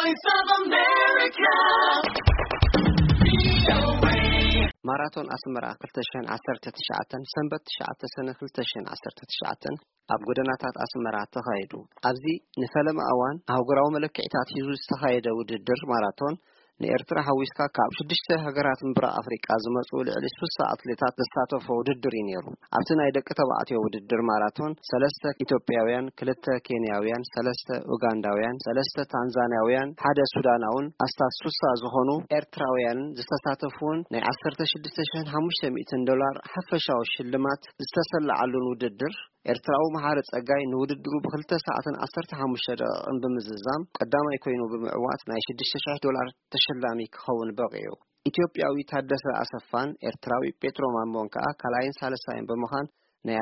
Voice of America. ማራቶን አስመራ 2019 ሰንበት 9 ሰነ 2019 ኣብ ጎደናታት አስመራ ተኻይዱ ኣብዚ ንፈለማ ኣዋን ኣህጉራዊ መለክዕታት ሒዙ ዝተኻየደ ውድድር ማራቶን ንኤርትራ ሓዊስካ ካብ 6 ሃገራት ምብራቕ ኣፍሪቃ ዝመጹ ልዕሊ 60 ኣትሌታት ተሳተፉ ውድድር ነይሩ። ኣብቲ ናይ ደቂ ተባዕትዮ ውድድር ማራቶን 3 ኢትዮጵያውያን፣ 2 ኬንያውያን፣ 3 ኡጋንዳውያን፣ 3 ታንዛኒያውያን፣ 1 ሱዳናውን ኣስታት 60 ዝኾኑ ኤርትራውያን ዝተሳተፉን ናይ $16500 ሓፈሻዊ ሽልማት ዝተሰለዓሉን ውድድር ኤርትራዊ መሓረ ጸጋይ ንውድድሩ ብ2 ሰዓትን 15 ደቂቃን ብምዝዛም ቀዳማይ ኮይኑ ብምዕዋት ናይ $6000 ተሸላሚ ክኸውን በቂዩ። ኢትዮጵያዊ ታደሰ አሰፋን ኤርትራዊ ጴጥሮ ማሞን ከዓ ካልኣይን ሳልሳይን ብምዃን ናይ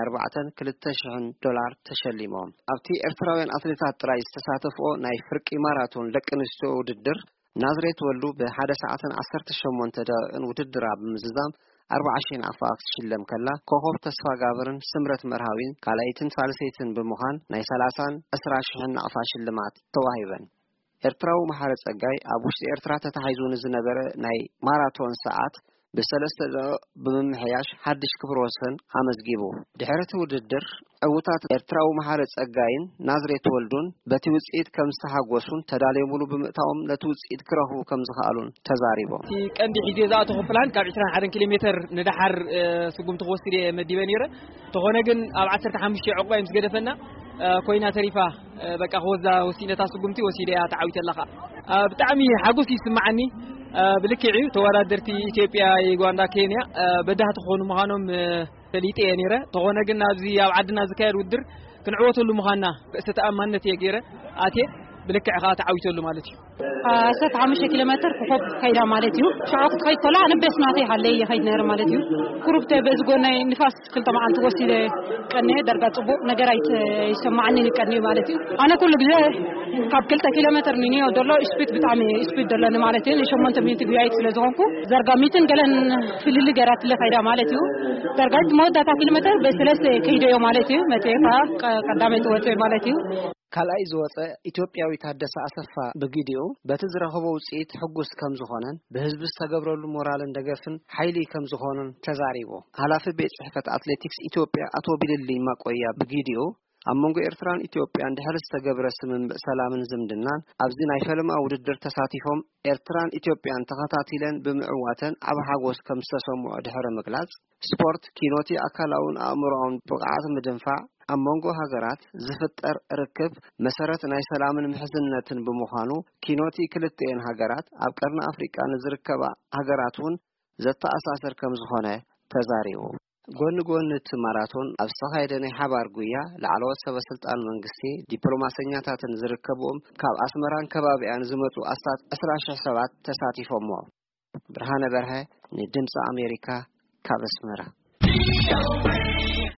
$42,000 ተሸሊሞም። ኣብቲ ኤርትራውያን ኣትሌታት ጥራይ ዝተሳተፍኦ ናይ ፍርቂ ማራቶን ደቂ ኣንስትዮ ውድድር ናዝሬት ወሉ ብ1 ሰዓትን 18 ደቂቃን ውድድራ ብምዝዛም 40,000 ኣፋፍ ሽለም ከላ ኮኸብ ተስፋ ጋብርን ስምረት መርሃዊን ካልኣይትን ሳልሰይትን ብምዃን ናይ 30,000 ኣፋ ሽልማት ተዋሂበን። ኤርትራዊ መሓረ ጸጋይ ኣብ ውሽጢ ኤርትራ ተታሒዙ ዝነበረ ናይ ማራቶን ሰዓት ብ3 ደቂቃ ብምምሕያሽ ሓድሽ ክብረ ወሰን ኣመዝጊቡ። ድሕረት ውድድር ዕውታት ኤርትራዊ መሓረ ጸጋይን ናዝሬት ወልዱን በቲ ውጽኢት ከም ዝተሓጎሱን ተዳልየሙሉ ብምእታዎም ነቲ ውጽኢት ክረኽቡ ከም ዝኽኣሉን ተዛሪቦም። እቲ ቀንዲ ሒዜ ዝኣተኹ ፕላን ካብ 21 ኪሎ ሜትር ንድሓር ስጉምቲ ክወስድ መዲበ ነይረ ተኾነ ግን ኣብ 15 ዕቑባ ምስ ገደፈና ኮይና ተሪፋ በቃ ኸወዛ ወሲነታ ስጉምቲ ወሲደያ ተዓዊተለኻ ብጣዕሚ ሓጎስ ይስማዓኒ ብልክዕ ተወዳደርቲ ኢትዮጵያ ዩጋንዳ ኬንያ በዳህት ኾኑ ምዃኖም ፈሊጤ ነይረ ተኾነ ግን ኣብዚ ኣብ ዓድና ዝካየድ ውድድር ክንዕወተሉ ምዃንና ርእሰ ተኣማንነት የገይረ ኣቴ ብልክዕ ኻ ተዓዊተሉ ማለት እዩ 15 ኪሎ ሜትር ኮኸብ ከይዳ ማለት እዩ ሸዓክ ትኸይድ ከላ ንበስ ናተይ ሃለይ ይኸይድ ነይረ ማለት እዩ ኩሩብተ በዝጎናይ ንፋስ ክልተ መዓልቲ ወሲደ ቀነ ደርጋ ጽቡቕ ነገር ይሰማዓኒ ቀነ ማለት እዩ ኣነ ኩሉ ግዜ ካብ 2 ኪሎ ሜትር ንኒዮ ደሎ ስፒድ ብጣዕሚ ስፒድ ደሎኒ ማለት እዩ 8 ሚኒት ቢያይት ስለ ዝኾንኩ ዘርጋ ሚትን ገለን ፍልል ገራት ለኸይዳ ማለት እዩ ደርጋት መወዳታ ኪሎ ሜትር በ3 ከይደዮ ማለት እዩ መቴካ ቀዳመይ ተወጽ ማለት እዩ ካልኣይ ዝወፀ ኢትዮጵያዊ ታደሰ አሰፋ በጊዲኡ በቲ ዝረኸቦ ውጽኢት ሕጉስ ከም ዝኾነን ብህዝቢ ዝተገብረሉ ሞራልን ደገፍን ሓይሊ ከም ዝኾነን ተዛሪቦ። ሓላፊ ቤት ጽሕፈት አትሌቲክስ ኢትዮጵያ አቶ ቢልሊ ማቆያ በጊዲኡ ኣብ መንጎ ኤርትራን ኢትዮጵያን ድሕሪ ዝተገብረ ስምምዕ ሰላምን ዝምድናን ኣብዚ ናይ ፈለማ ውድድር ተሳቲፎም ኤርትራን ኢትዮጵያን ተኸታቲለን ብምዕዋተን ኣብ ሓጎስ ከም ዝተሰምዑ ድሕሪ ምግላጽ ስፖርት ኪኖቲ ኣካላውን ኣእምሮውን ብቕዓት ምድንፋዕ ኣብ መንጎ ሃገራት ዝፍጠር ርክብ መሰረት ናይ ሰላምን ምሕዝነትን ብምዃኑ ኪኖቲ ክልተን ሃገራት ኣብ ቀርኒ ኣፍሪቃ ንዝርከባ ሃገራትን ዘተኣሳሰር ከም ዝኾነ ተዛሪቡ። ጎን ጎን እቲ ማራቶን ኣብ ዝተኻየደ ናይ ሓባር ጉያ ላዕለዎት ሰበስልጣን መንግስቲ ዲፕሎማሰኛታትን ዝርከብዎም ካብ ኣስመራን ከባቢያን ዝመጹ ኣስታት 20,000 ሰባት ተሳቲፎም። ብርሃነ በርሀ ንድምፂ ኣሜሪካ ካብ ኣስመራ